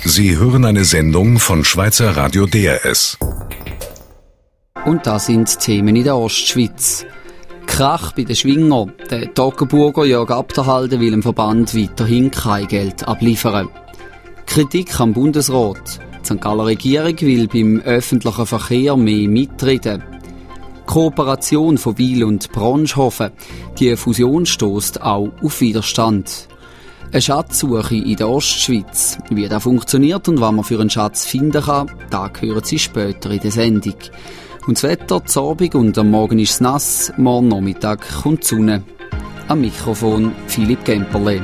Sie hören eine Sendung von Schweizer Radio DRS. Und das sind die Themen in der Ostschweiz. Krach bei den Schwingern. Der Toggenburger Jörg Abderhalden will dem Verband weiterhin kein Geld abliefern. Kritik am Bundesrat. Die St. Galler Regierung will beim öffentlichen Verkehr mehr mitreden. Kooperation von Wil und Bronshofen. Die Fusion stösst auch auf Widerstand. Eine Schatzsuche in der Ostschweiz. Wie das funktioniert und was man für einen Schatz finden kann, das hören Sie später in der Sendung. Und das Wetter, die Abend und am Morgen ist es nass, morgen Nachmittag kommt die Sonne. Am Mikrofon Philipp Gemperle.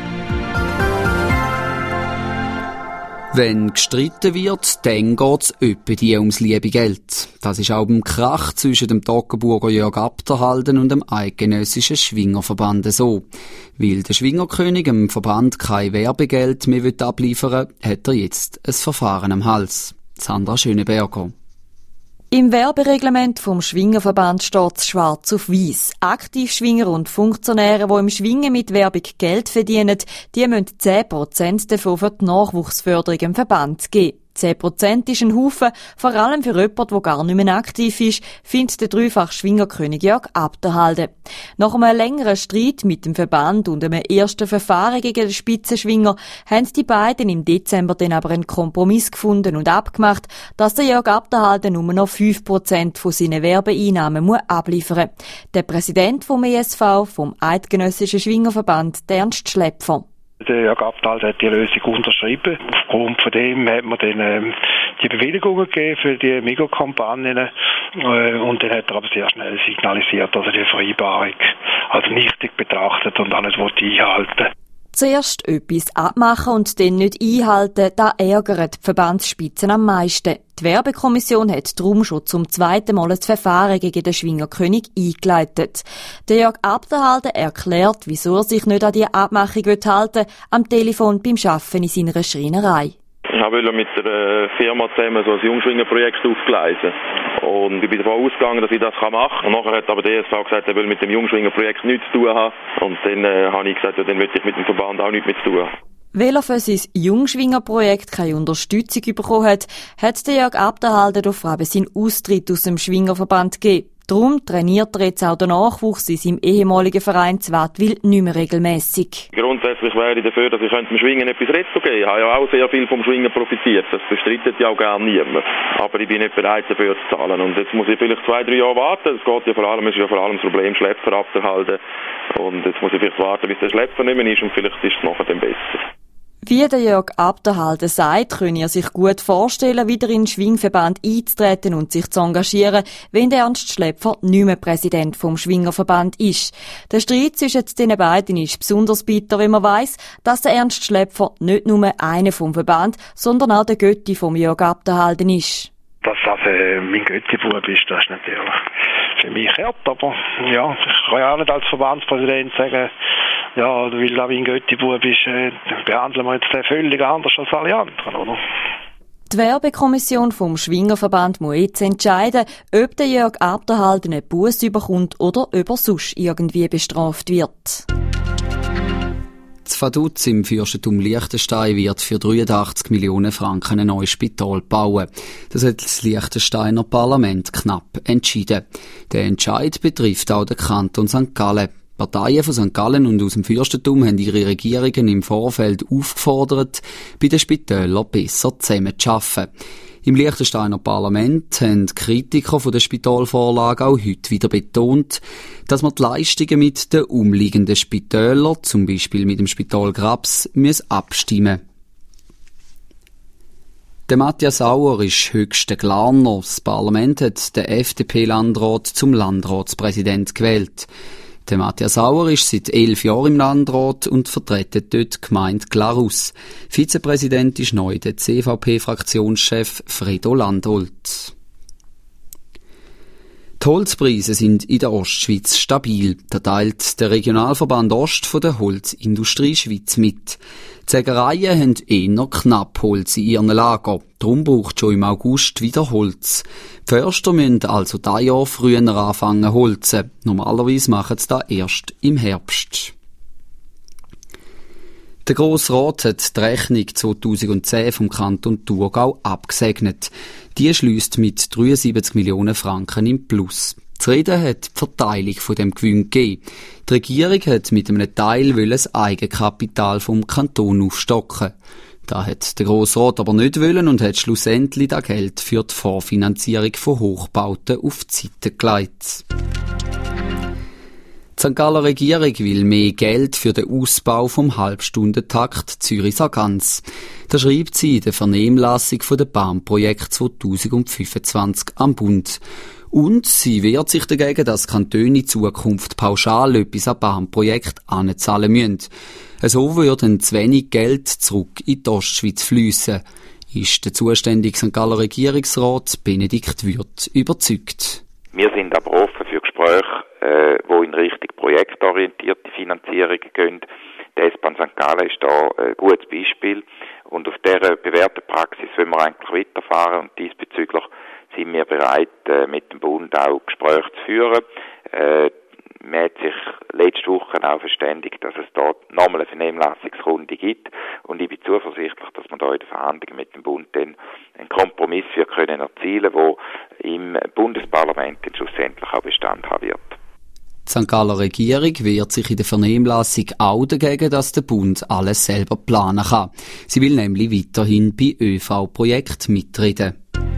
Wenn gestritten wird, dann geht es öppe ums liebe Geld. Das ist auch beim Krach zwischen dem Toggenburger Jörg Abderhalden und dem eidgenössischen Schwingerverband so. Weil der Schwingerkönig dem Verband kein Werbegeld mehr abliefern will, hat er jetzt ein Verfahren am Hals. Sandra Schöneberger. Im Werbereglement vom Schwingerverband steht es schwarz auf weiss. Aktivschwinger und Funktionäre, die im Schwingen mit Werbung Geld verdienen, die müssen 10% davon für die Nachwuchsförderung im Verband geben. 10% ist ein Haufen, vor allem für jemanden, der gar nicht mehr aktiv ist, findet der dreifache Schwingerkönig Jörg Abderhalden. Nach einem längeren Streit mit dem Verband und einem ersten Verfahren gegen den Spitzenschwinger haben die beiden im Dezember dann aber einen Kompromiss gefunden und abgemacht, dass der Jörg Abderhalden nur noch 5% von seinen Werbeeinnahmen abliefern muss. Der Präsident vom ESV, vom Eidgenössischen Schwingerverband, Ernst Schläpfer. Der Jörg Abderhalden hat die Lösung unterschrieben. Aufgrund von dem hat man dann die Bewilligungen gegeben für die Mikrokampagnen und dann hat er aber sehr schnell signalisiert, dass er die Vereinbarung als nichtig betrachtet und alles einhalten will. Zuerst etwas abmachen und dann nicht einhalten, das ärgert die Verbandsspitzen am meisten. Die Werbekommission hat darum schon zum zweiten Mal ein Verfahren gegen den Schwingerkönig eingeleitet. Der Jörg Abderhalden erklärt, wieso er sich nicht an die Abmachung halten will, am Telefon beim Arbeiten in seiner Schreinerei. Ich wollte mit der Firma zusammen so ein Jungschwingerprojekt aufgleisen. Und ich bin davon ausgegangen, dass ich das machen kann. Und nachher hat aber der ESV gesagt, er will mit dem Jungschwingerprojekt nichts zu tun haben. Und dann habe ich gesagt, ja, dann will ich mit dem Verband auch nichts mehr zu tun haben. Weil er für sein Jungschwingerprojekt keine Unterstützung bekommen hat, hat der Jörg Abderhalden auf Rabe seinen Austritt aus dem Schwingerverband gegeben. Darum trainiert er jetzt auch den Nachwuchs in seinem ehemaligen Verein Zwartwil nicht mehr regelmässig. Grundsätzlich wäre ich dafür, dass ich dem Schwingen etwas Retto geben. Ich habe ja auch sehr viel vom Schwingen profitiert. Das bestreitet ja auch gar niemand. Aber ich bin nicht bereit, dafür zu zahlen. Und jetzt muss ich vielleicht 2-3 Jahre warten. Es ist ja vor allem das Problem, Schlepper abzuhalten. Und jetzt muss ich vielleicht warten, bis der Schlepper nicht mehr ist und vielleicht ist es nachher dann besser. Wie der Jörg Abderhalden sagt, könne er sich gut vorstellen, wieder in den Schwingverband einzutreten und sich zu engagieren, wenn der Ernst Schläpfer nicht mehr Präsident vom Schwingerverband ist. Der Streit zwischen den beiden ist besonders bitter, wenn man weiss, dass der Ernst Schläpfer nicht nur einer vom Verband, sondern auch der Götti vom Jörg Abderhalden ist. Dass das mein Götti-Bub ist, das ist natürlich für mich hart, aber ja, ich kann ja auch nicht als Verbandspräsident sagen, ja, weil da mein Götti-Bub ist, behandeln wir jetzt den völlig anders als alle anderen, oder? Die Werbekommission vom Schwingerverband muss jetzt entscheiden, ob der Jörg Abderhalden einen Buss bekommt oder ob er sonst irgendwie bestraft wird. Das Vaduz im Fürstentum Liechtenstein wird für 83 Millionen Franken ein neues Spital bauen. Das hat das Liechtensteiner Parlament knapp entschieden. Der Entscheid betrifft auch den Kanton St. Gallen. Parteien von St. Gallen und aus dem Fürstentum haben ihre Regierungen im Vorfeld aufgefordert, bei den Spitälern besser zusammenzuarbeiten. Im Liechtensteiner Parlament haben die Kritiker von der Spitalvorlage auch heute wieder betont, dass man die Leistungen mit den umliegenden Spitälern, zum Beispiel mit dem Spital Grabs, abstimmen müssen. Der Matthias Sauer ist höchster Glarner. Das Parlament hat den FDP-Landrat zum Landratspräsident gewählt. Der Matthias Sauer ist seit 11 Jahren im Landrat und vertritt dort die Gemeinde Glarus. Vizepräsident ist neu der CVP-Fraktionschef Fredo Landholt. Die Holzpreise sind in der Ostschweiz stabil. Da teilt der Regionalverband Ost von der Holzindustrie Schweiz mit. Die Sägereien haben eher knapp Holz in ihren Lager. Darum braucht schon im August wieder Holz. Die Förster müssen also dieses Jahr früher anfangen zu holzen. Normalerweise machen sie das erst im Herbst. Der Grosse Rat hat die Rechnung 2010 vom Kanton Thurgau abgesegnet. Die schliesst mit 73 Millionen Franken im Plus. Zu reden hat die Verteilung von dem Gewinn gegeben. Die Regierung hat mit einem Teil das Eigenkapital vom Kanton aufstocken. Das hat der Grosse Rat aber nicht wollen und hat schlussendlich das Geld für die Vorfinanzierung von Hochbauten auf die Seite gelegt. Die St. Galler Regierung will mehr Geld für den Ausbau vom Halbstundentakt Zürich-Sargans. Das schreibt sie in der Vernehmlassung von dem Bahnprojekt 2025 am Bund. Und sie wehrt sich dagegen, dass Kantone in Zukunft pauschal etwas an Bahnprojekt anzahlen müssen. So würde zu wenig Geld zurück in die Ostschweiz fliessen, ist der zuständige St. Galler Regierungsrat Benedikt Würth überzeugt. Wir sind aber offen für Gespräche, die in Richtung projektorientierte Finanzierung gehen. Die S-Bahn St. Gallen ist da ein gutes Beispiel. Und auf dieser bewährten Praxis wollen wir eigentlich weiterfahren. Und diesbezüglich sind wir bereit, mit dem Bund auch Gespräche zu führen. Man hat sich letzte Woche auch verständigt, dass es dort nochmal eine Vernehmlassungsrunde gibt. Und ich bin zuversichtlich, dass man da in den Verhandlungen mit dem Bund dann einen Kompromiss für können erzielen, der im Bundesparlament dann schlussendlich auch Bestand haben wird. Die St. Galler Regierung wehrt sich in der Vernehmlassung auch dagegen, dass der Bund alles selber planen kann. Sie will nämlich weiterhin bei ÖV-Projekten mitreden.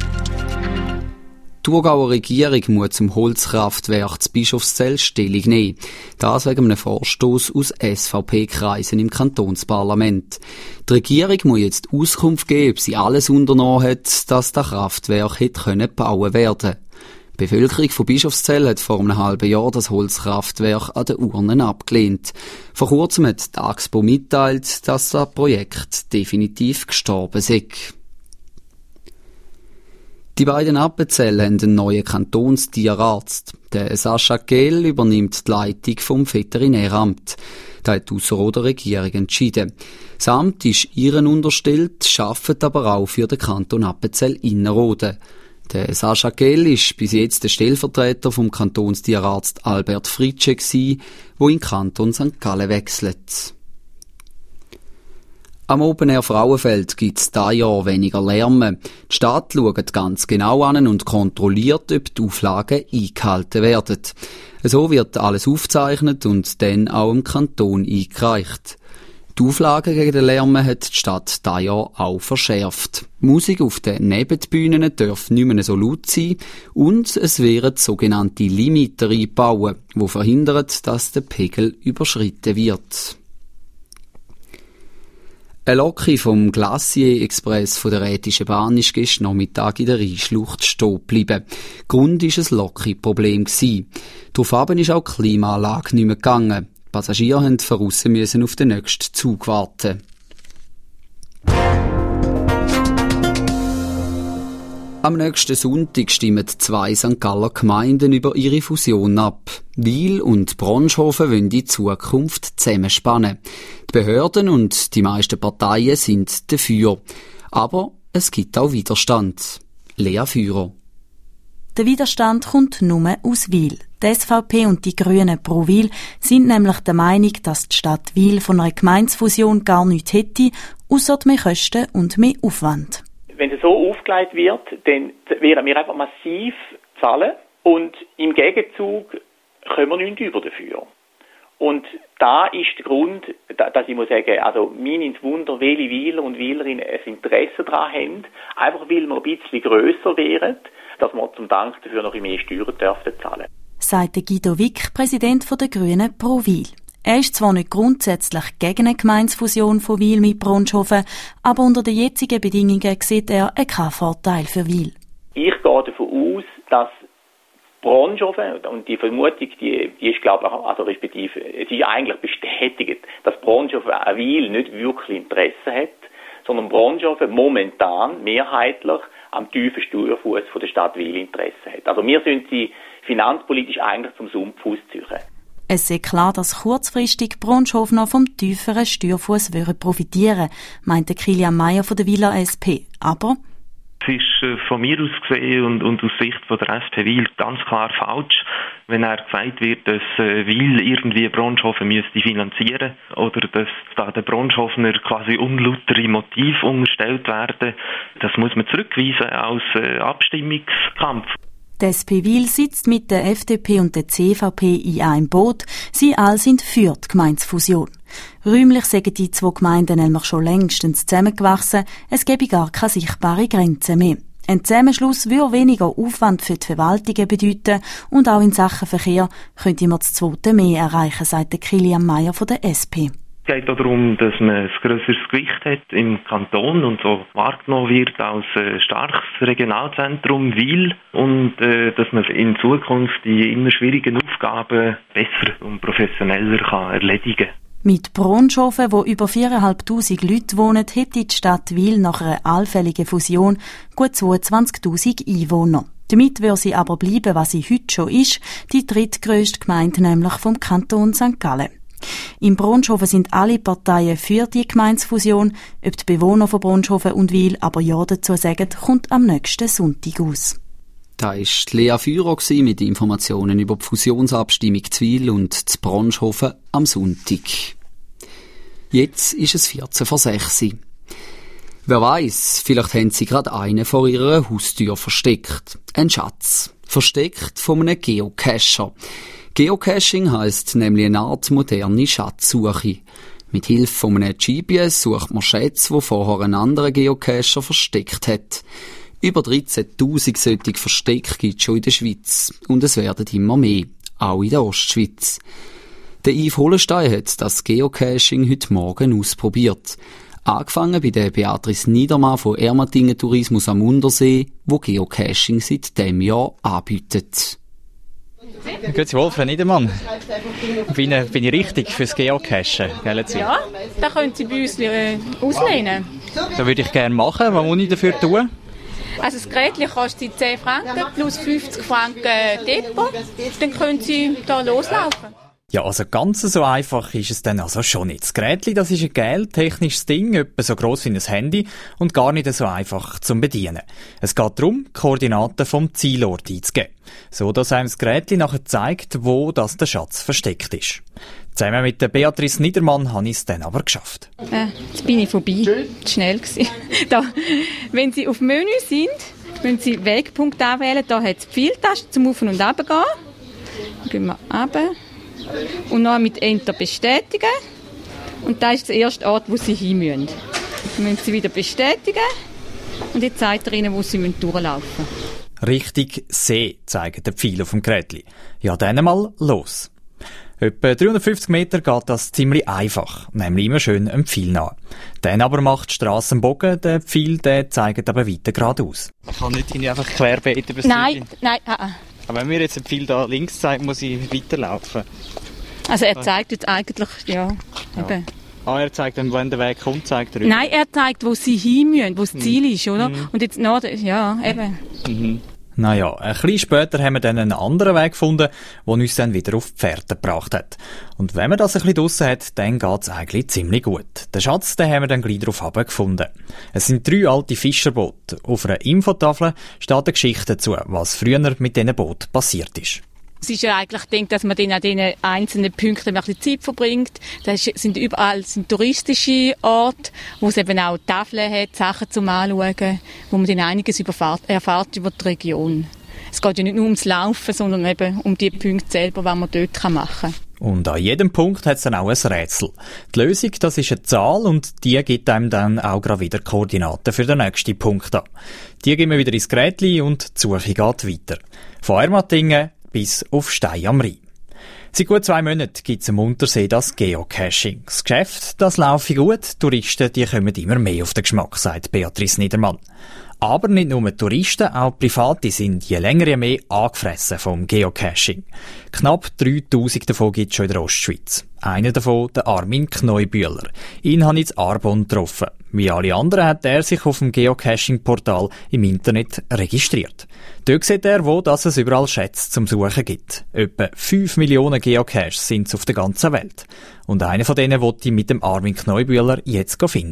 Die Thurgauer Regierung muss zum Holzkraftwerk zu Bischofszell Stellung nehmen. Das wegen einem Vorstoss aus SVP-Kreisen im Kantonsparlament. Die Regierung muss jetzt Auskunft geben, ob sie alles unternommen hat, dass das Kraftwerk hätte gebaut werden können. Die Bevölkerung von Bischofszell hat vor einem halben Jahr das Holzkraftwerk an den Urnen abgelehnt. Vor kurzem hat die AXPO mitteilt, dass das Projekt definitiv gestorben sei. Die beiden Appenzell haben einen neuen Kantonstierarzt. Der Sascha Gehl übernimmt die Leitung vom Veterinäramt. Das hat die Ausserrhoder Regierung entschieden. Das Amt ist ihren unterstellt, arbeitet aber auch für den Kanton Appenzell-Innerrhoden. Der Sascha Gehl ist bis jetzt der Stellvertreter vom Kantonstierarzt Albert Fritsche gsi, wo in den Kanton St. Gallen wechselt. Am Open Air Frauenfeld gibt es dieses Jahr weniger Lärm. Die Stadt schaut ganz genau an und kontrolliert, ob die Auflagen eingehalten werden. So wird alles aufgezeichnet und dann auch im Kanton eingereicht. Die Auflagen gegen den Lärm hat die Stadt dieses Jahr auch verschärft. Die Musik auf den Nebenbühnen darf nicht mehr so laut sein und es werden sogenannte Limiter einbauen, die verhindern, dass der Pegel überschritten wird. Eine Lokre vom Glacier Express von der Rätischen Bahn ist gestern Nachmittag in der Rheinschlucht stehen geblieben. Grund war ein Lokri-Problem. Daraufhin ist auch die Klimaanlage nicht mehr gegangen. Die Passagiere mussten von aussen auf den nächsten Zug warten. Am nächsten Sonntag stimmen 2 St. Galler Gemeinden über ihre Fusion ab. Wil und Bronshofen wollen in Zukunft zusammenspannen. Die Behörden und die meisten Parteien sind dafür. Aber es gibt auch Widerstand. Lea Führer. Der Widerstand kommt nur aus Wil. Die SVP und die Grünen pro Wil sind nämlich der Meinung, dass die Stadt Wil von einer Gemeindefusion gar nichts hätte, ausser mehr Kosten und mehr Aufwand. Wenn es so aufgelegt wird, dann werden wir einfach massiv zahlen und im Gegenzug können wir nichts über dafür. Und da ist der Grund, dass ich muss sagen, also mir ins Wunder, welche Wiler und Wilerinnen ein Interesse daran haben, einfach weil wir ein bisschen grösser wären, dass wir zum Dank dafür noch mehr Steuern dürfen zahlen. Sagt Guido Wick, Präsident der Grünen pro Wil. Er ist zwar nicht grundsätzlich gegen eine Gemeindefusion von Wil mit Bronshofen, aber unter den jetzigen Bedingungen sieht er keinen Vorteil für Wil. Ich gehe davon aus, dass Bronshofen, und die Vermutung, die ist, glaube ich, also respektive, sie ist eigentlich bestätigt, dass Bronshofen an Wil nicht wirklich Interesse hat, sondern Bronshofen momentan mehrheitlich am tiefen Steuerfuss von der Stadt Wil Interesse hat. Also wir sind sie finanzpolitisch eigentlich zum Sumpfhaus ziehen. Es ist klar, dass kurzfristig Bronshofen noch vom tieferen Steuerfuss profitieren, meinte Kilian Meyer von der Wiler SP. Aber Es ist von mir aus gesehen und aus Sicht von der SP Wil ganz klar falsch, wenn gesagt wird, dass Wil irgendwie Bronshofen müsste finanzieren oder dass da den Bronschofener quasi unlautere Motive unterstellt werden. Das muss man zurückweisen als Abstimmungskampf. Die SP Wil sitzt mit der FDP und der CVP in einem Boot. Sie alle sind für die Gemeindefusion. Räumlich sagen die zwei Gemeinden nämlich schon längstens zusammengewachsen. Es gäbe gar keine sichtbare Grenze mehr. Ein Zusammenschluss würde weniger Aufwand für die Verwaltungen bedeuten und auch in Sachen Verkehr könnte man das Zweite mehr erreichen, sagt Kilian Meyer von der SP. Es geht auch darum, dass man ein grösseres Gewicht hat im Kanton und so wahrgenommen wird als starkes Regionalzentrum Wil und dass man in Zukunft die immer schwierigen Aufgaben besser und professioneller kann erledigen kann. Mit Bronshofen, wo über 4'500 Leute wohnen, hätte die Stadt Wil nach einer allfälligen Fusion gut 22'000 Einwohner. Damit würde sie aber bleiben, was sie heute schon ist, die drittgrösste Gemeinde nämlich vom Kanton St. Gallen. In Bronshofen sind alle Parteien für die Gemeindefusion. Ob die Bewohner von Bronshofen und Wil aber ja dazu sagen, kommt am nächsten Sonntag aus. Da war Lea Führer mit Informationen über die Fusionsabstimmung zu Wil und zu Bronshofen am Sonntag. Jetzt ist es 15:06. Wer weiss, vielleicht haben sie gerade einen vor ihrer Haustür versteckt. Ein Schatz. Versteckt von einem Geocacher. Geocaching heisst nämlich eine Art moderne Schatzsuche. Mit Hilfe von einem GPS sucht man Schätze, die vorher ein anderer Geocacher versteckt hat. Über 13'000 solche Verstecke gibt es schon in der Schweiz. Und es werden immer mehr. Auch in der Ostschweiz. Der Yves Hollenstein hat das Geocaching heute Morgen ausprobiert. Angefangen bei der Beatrice Niedermann von Ermatingen Tourismus am Untersee, wo Geocaching seit diesem Jahr anbietet. Grüezi wohl, Frau Niedermann. Bin ich richtig fürs Geocachen? Ja, da können Sie bei uns auslehnen. Das würde ich gerne machen. Was muss ich dafür tun? Also das Gerät kostet 10 Franken plus 50 Franken Depot. Dann können Sie da loslaufen. Ja, also ganz so einfach ist es dann also schon nicht. Das Gerät, das ist ein geldtechnisches Ding, etwa so gross wie ein Handy und gar nicht so einfach zum Bedienen. Es geht darum, Koordinaten vom Zielort einzugeben, so dass einem das Gerät nachher zeigt, wo das der Schatz versteckt ist. Zusammen mit der Beatrice Niedermann habe ich es dann aber geschafft. Jetzt bin ich vorbei. Schnell gewesen. Da, wenn Sie auf Menü sind, müssen Sie Wegpunkt anwählen. Da hat es die Pfeiltaste zum Auf- und Runter gehen. Dann gehen wir runter. Und noch mit Enter bestätigen. Und das ist der erste Ort, wo Sie hin müssen. Dann müssen Sie wieder bestätigen. Und jetzt zeigt er Ihnen, wo Sie durchlaufen müssen. Richtig See, zeigt der Pfeil auf dem Gerät. Ja, dann mal los. Etwa 350 Meter geht das ziemlich einfach, nämlich immer schön einem Pfeil nach. Dann aber macht die Strasse einen Bogen, der Pfeil der zeigt aber weiter geradeaus. Ich kann nicht einfach querbeet übers Nein. Aber wenn mir jetzt ein Pfeil da links zeigt, muss ich weiterlaufen. Also er zeigt jetzt eigentlich, ja. Eben. Ah, er zeigt dann, wenn der Weg kommt, zeigt er über. Nein, er zeigt, wo Sie hin müssen, wo das Ziel ist, oder? Und jetzt noch, ja, eben. Naja, ein bisschen später haben wir dann einen anderen Weg gefunden, der uns dann wieder auf die Pferde gebracht hat. Und wenn man das ein bisschen draussen hat, dann geht's eigentlich ziemlich gut. Den Schatz, den haben wir dann gleich drauf gefunden. Es sind 3 alte Fischerboote. Auf einer Infotafel steht eine Geschichte dazu, was früher mit diesen Booten passiert ist. Es ist ja eigentlich gedacht, dass man dann an diesen einzelnen Punkten ein bisschen Zeit verbringt. Das sind überall touristische Orte, wo es eben auch Tafeln hat, Sachen zum Anschauen, wo man dann einiges erfährt über die Region. Es geht ja nicht nur ums Laufen, sondern eben um die Punkte selber, die man dort machen kann. Und an jedem Punkt hat es dann auch ein Rätsel. Die Lösung, das ist eine Zahl und die gibt einem dann auch gerade wieder Koordinaten für den nächsten Punkt an. Die geben wir wieder ins Gerät und die Suche geht weiter. Von Ermatingen bis auf Stein am Rhein. Seit gut 2 Monaten gibt es am Untersee das Geocaching. Das Geschäft, das laufe gut. Touristen, die kommen immer mehr auf den Geschmack, sagt Beatrice Niedermann. Aber nicht nur Touristen, auch Private sind je länger je mehr angefressen vom Geocaching. Knapp 3000 davon gibt es schon in der Ostschweiz. Einer davon, der Armin Kneubühler. Ihn habe ich in Arbon getroffen. Wie alle anderen hat er sich auf dem Geocaching-Portal im Internet registriert. Dort sieht er, wo es überall Schätze zum Suchen gibt. Etwa 5 Millionen Geocaches sind es auf der ganzen Welt. Und einer von denen wollte ich mit dem Armin Kneubühler jetzt finden.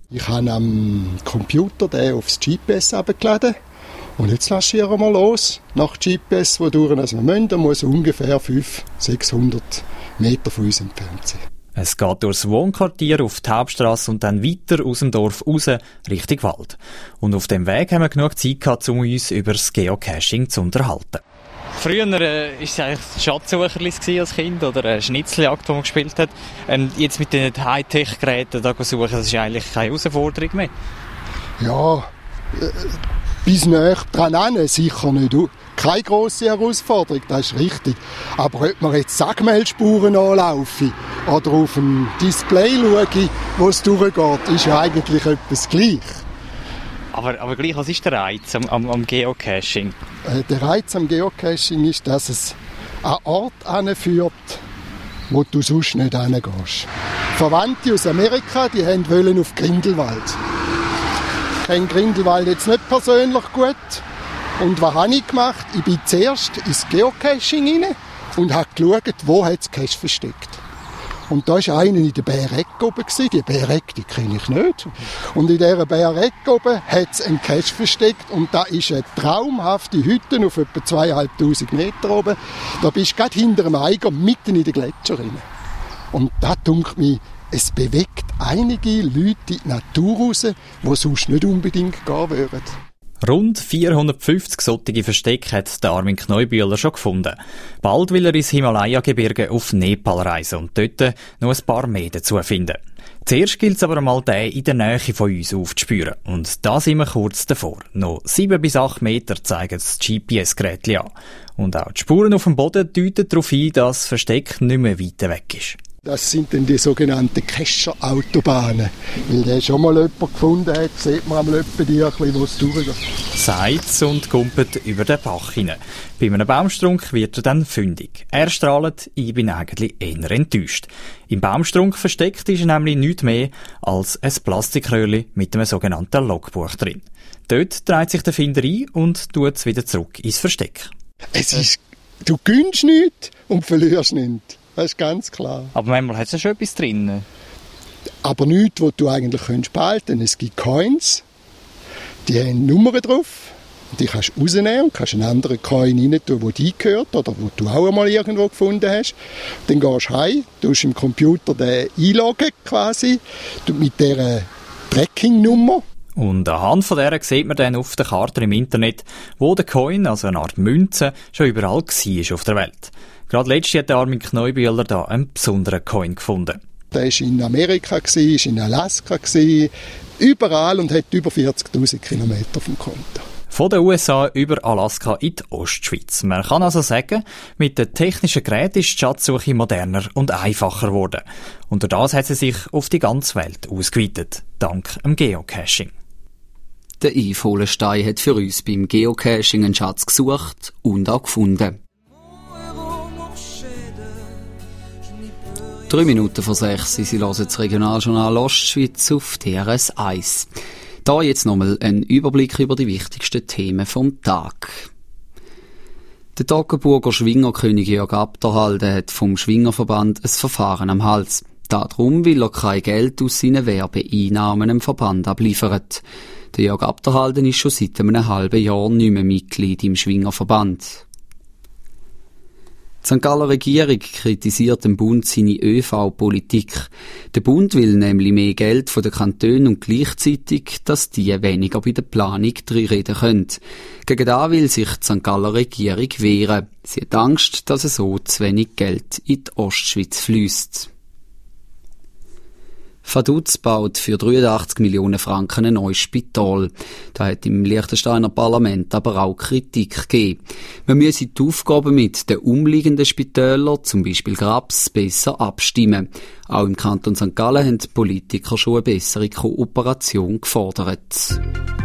Ich habe am Computer den aufs GPS abgeladen und jetzt lancieren wir los. Nach GPS, wodurch wir müssen, da muss ungefähr 500-600 Meter von uns entfernt sein. Es geht durchs Wohnquartier auf die Hauptstrasse und dann weiter aus dem Dorf raus, Richtung Wald. Und auf dem Weg haben wir genug Zeit gehabt, um uns über das Geocaching zu unterhalten. Früher war es eigentlich Schatzsucherlis als Kind oder eine Schnitzeljagd, die man gespielt hat. Jetzt mit den Hightech-Geräten da suchen, das ist eigentlich keine Herausforderung mehr. Ja, bis näher dran an, sicher nicht. Keine grosse Herausforderung, das ist richtig. Aber ob man jetzt Sagmehlspuren anlaufen oder auf ein Display schauen, wo es durchgeht, ist ja eigentlich etwas gleich. Aber gleich, was ist der Reiz am Geocaching? Der Reiz am Geocaching ist, dass es an Ort anführt, wo du sonst nicht hingehst. Verwandte aus Amerika, die wollten auf Grindelwald. Ich kenne Grindelwald jetzt nicht persönlich gut. Und was habe ich gemacht? Ich bin zuerst ins Geocaching rein und habe geschaut, wo das Cache versteckt. Und da war einer in der Bärecke oben. Die Bärecke, die kenne ich nicht. Und in dieser Bärecke oben hat es einen Cache versteckt. Und da ist eine traumhafte Hütte auf etwa 2500 Meter oben. Da bist du gerade hinter dem Eiger, mitten in den Gletscher drin. Und da denkt mich, es bewegt einige Leute in die Natur raus, die sonst nicht unbedingt gehen würden. Rund 450 solche Verstecke hat der Armin Kneubühler schon gefunden. Bald will er ins Himalaya-Gebirge auf Nepal reisen und dort noch ein paar mehr dazu finden. Zuerst gilt es aber einmal, den in der Nähe von uns aufzuspüren. Und da sind wir kurz davor. Noch 7 bis 8 Meter zeigen das GPS-Gerät an. Und auch die Spuren auf dem Boden deuten darauf hin, dass das Versteck nicht mehr weit weg ist. Das sind dann die sogenannten Cacher-Autobahnen. Weil der schon mal jemand gefunden hat, sieht man am Löppedier, wo es durchgeht. Sagt und kumpelt über den Bach hinein. Bei einem Baumstrunk wird er dann fündig. Er strahlt, ich bin eigentlich eher enttäuscht. Im Baumstrunk versteckt ist nämlich nichts mehr als ein Plastikröhrchen mit einem sogenannten Logbuch drin. Dort dreht sich der Finder ein und tut es wieder zurück ins Versteck. Es ist, du gönnst nichts und verlierst nichts. Das ist ganz klar. Aber manchmal hat es ja schon etwas drin. Aber nichts, was du eigentlich behalten könntest. Es gibt Coins, die haben Nummern drauf. Die kannst du rausnehmen und kannst einen anderen Coin rein tun, der dir gehört oder wo du auch einmal irgendwo gefunden hast. Dann gehst du heim, tust im Computer den einloggen quasi mit dieser Tracking-Nummer. Und anhand von der sieht man dann auf der Karte im Internet, wo der Coin, also eine Art Münze, schon überall war auf der Welt. Gerade letztes Jahr hat Armin Kneubühler da einen besonderen Coin gefunden. Der war in Amerika, war in Alaska, überall und hat über 40'000 Kilometer auf dem Konto. Von den USA über Alaska in die Ostschweiz. Man kann also sagen, mit den technischen Geräten ist die Schatzsuche moderner und einfacher geworden. Und durch das hat sie sich auf die ganze Welt ausgeweitet, dank dem Geocaching. Der Yves Holenstein hat für uns beim Geocaching einen Schatz gesucht und auch gefunden. 3 Minuten vor 6, Sie hören das Regionaljournal Ostschweiz auf DRS 1. Da jetzt nochmal ein Überblick über die wichtigsten Themen vom Tag. Der Toggenburger Schwingerkönig Jörg Abderhalden hat vom Schwingerverband ein Verfahren am Hals. Darum will er kein Geld aus seinen Werbeeinnahmen dem Verband abliefern. Der Jörg Abderhalden ist schon seit einem halben Jahr nicht mehr Mitglied im Schwingerverband. Die St. Galler Regierung kritisiert dem Bund seine ÖV-Politik. Der Bund will nämlich mehr Geld von den Kantonen und gleichzeitig, dass die weniger bei der Planung reinreden können. Gegen das will sich die St. Galler Regierung wehren. Sie hat Angst, dass so zu wenig Geld in die Ostschweiz fliesst. Vaduz baut für 83 Millionen Franken ein neues Spital. Da hat im Liechtensteiner Parlament aber auch Kritik gegeben. Man müsse die Aufgaben mit den umliegenden Spitälern, zum Beispiel Grabs, besser abstimmen. Auch im Kanton St. Gallen haben die Politiker schon eine bessere Kooperation gefordert.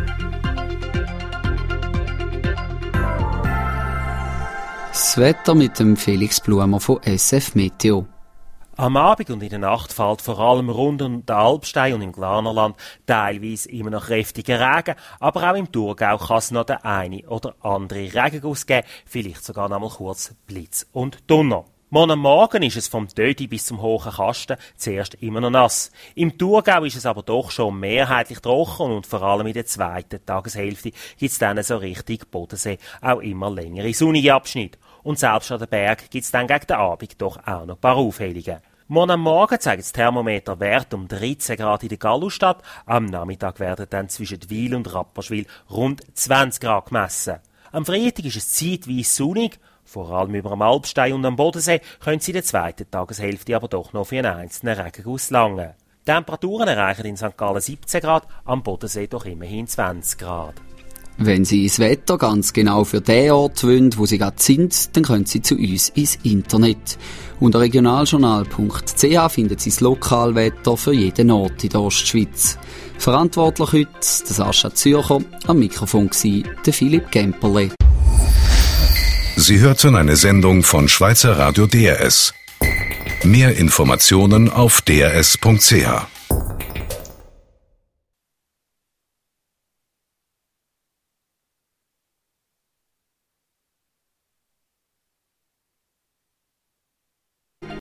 Das Wetter mit dem Felix Blumer von SF Meteo. Am Abend und in der Nacht fällt vor allem rund um den Alpstein und im Glarnerland teilweise immer noch kräftiger Regen, aber auch im Thurgau kann es noch den eine oder andere Regenguss geben, vielleicht sogar noch mal kurz Blitz und Donner. Morgen am Morgen ist es vom Tödi bis zum hohen Kasten zuerst immer noch nass. Im Thurgau ist es aber doch schon mehrheitlich trocken und vor allem in der zweiten Tageshälfte gibt es dann so richtig Bodensee auch immer längere sonnige Abschnitte. Und selbst an den Berg gibt es dann gegen den Abend doch auch noch ein paar Aufhellungen. Morgen am Morgen zeigt das Thermometer Wert um 13 Grad in der Gallustadt. Am Nachmittag werden dann zwischen Wil und Rapperswil rund 20 Grad gemessen. Am Freitag ist es zeitweise sonnig. Vor allem über dem Alpstein und am Bodensee können sie in der zweiten Tageshälfte aber doch noch für einen einzelnen Regenguss langen. Die Temperaturen erreichen in St. Gallen 17 Grad, am Bodensee doch immerhin 20 Grad. Wenn Sie das Wetter ganz genau für den Ort wollen, wo Sie gerade sind, dann können Sie zu uns ins Internet. Unter regionaljournal.ch finden Sie das Lokalwetter für jeden Ort in der Ostschweiz. Verantwortlich heute der Sascha Zürcher, am Mikrofon war der Philipp Gemperle. Sie hörten eine Sendung von Schweizer Radio DRS. Mehr Informationen auf drs.ch.